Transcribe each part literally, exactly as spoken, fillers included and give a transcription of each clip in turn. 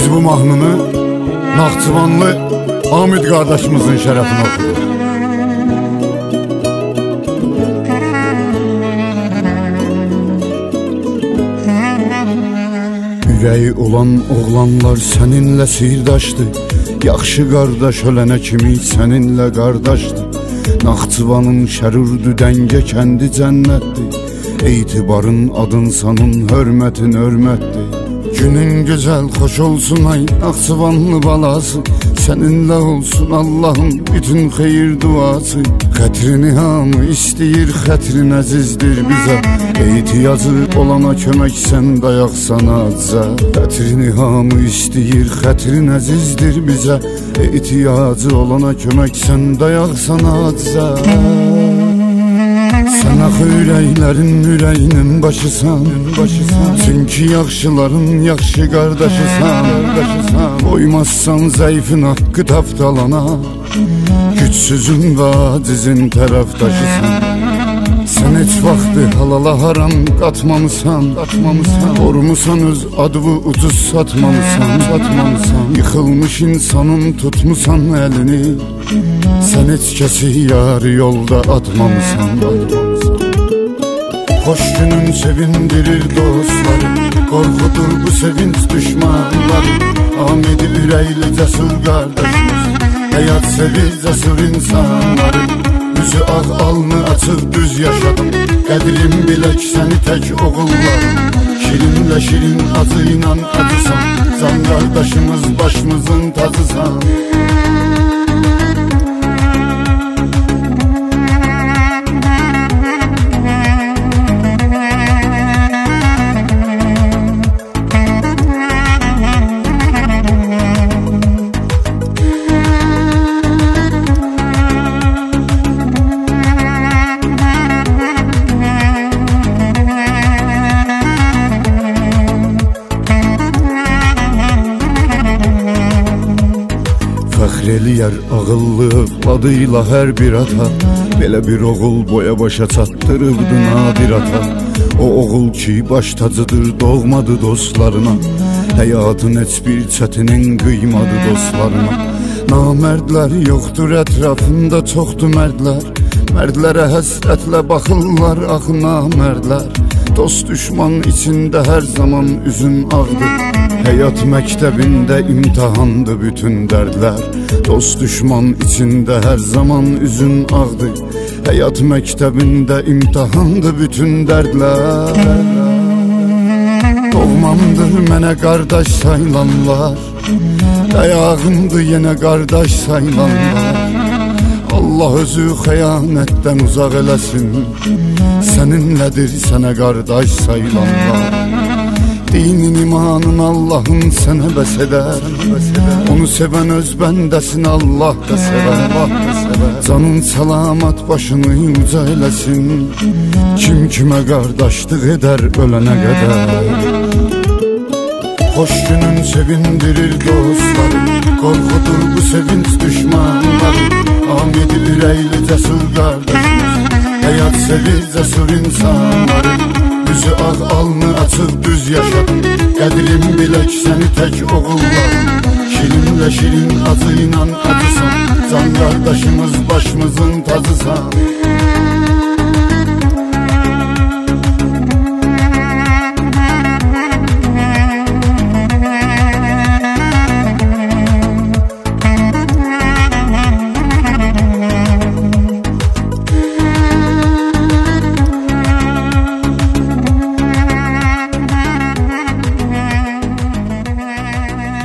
Biz bu mahnını Naxçıvanlı Hamid qardaşımızın şərəfinə oxuduq. Ürəyi olan oğlanlar səninlə sirdaşdır. Yaxşı qardaş ölənə kimi səninlə qardaşdır. Naxçıvanın şərürdü dəngə kəndi cənnətdir. Etibarın, adın, sanın, hörmətin, hörmətdir. Günün gözəl, xoş olsun ay Naxçıvanlı balası. Səninlə olsun Allah'ın bütün xeyir duası. Xətrini hamı istəyir, xətrin əzizdir bizə. Ehtiyacı olana kömək, sən dayaqsan acza. Xətrini hamı istəyir, xətrin əzizdir bizə. Ehtiyacı olana kömək, sən dayaqsan acza. Sən axı ürəklərin ürəyinin başısan, başısan. Çünki yaxşıların yaxşı qardaşısan, qardaşısan. Qoymazsan zəifin haqqı tapdalana. Gücsüzün və acizin tərəfdaşısan. Sən heç vaxtı halala haram qatmamısan, qatmamısan. Qorumusan öz adını ucuz satmamısan, satmamısan. Yıxılmış insanın tutmusan əlini. Sən heç kəsi yarı yolda atmamısan, atmamısan. Xoş günün sevindirir dostları, qorxudur bu sevinç düşmanları. Hamidi ürəkli cəsur qardaşımız, həyat sevir cəsur insanları. Üzü ağ, alnı açıq, düz yaşadım. Qədrim bilək səni tək oğullarım. Şirinlə şirin, acı ilə acısan. Can qardaşımız, başımızın tacısan. Fəxr eləyər ağıllı övladıyla hər bir ata. Belə bir oğul boya başa çatdırıbdı nadir ata. O oğul ki baş tacıdır, doğmadı dostlarına. Həyatın heç bir çətinin qıymadı dostlarına. Namərdlər yoxdur ətrafında, çoxdur mərdlər. Mərdlərə həsrətlə baxırlar axı namərdlər. Dost düşman içində hər zaman üzün ağdır. Həyat məktəbində imtihandı bütün dərdlər. Dost düşman içində hər zaman üzün ağdır. Həyat məktəbində imtihandı bütün dərdlər. Doğmamdır mənə qardaş sayılanlar. Dayağımdır yenə qardaş sayılanlar. Allah özü xəyanətdən uzaq eləsin. Səninlədir sənə qardaş sayılanlar. Dinin, imanın, Allah'ın sənə bəs edər. Onu sevən öz bəndəsin, Allah da sevər. Canın salamat, başını uca eləsin. Kim kimə qardaşlıq edər ölənə qədər. Xoş günün sevindirir dostları, qorxudur bu sevinç düşmanları. Hamidi ürəkli cəsur qardaşımız, həyat sevir cəsur insanları. Üzü ağ, alnı açıq, düz yaşadım. Qədrim bilək səni tək oğullarım. Şirinlə şirin, acı ilə acısan. Can qardaşımız, başımızın tacısan.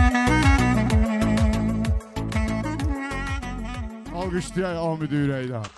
Alqışlayaq Hamidi ürəkdən.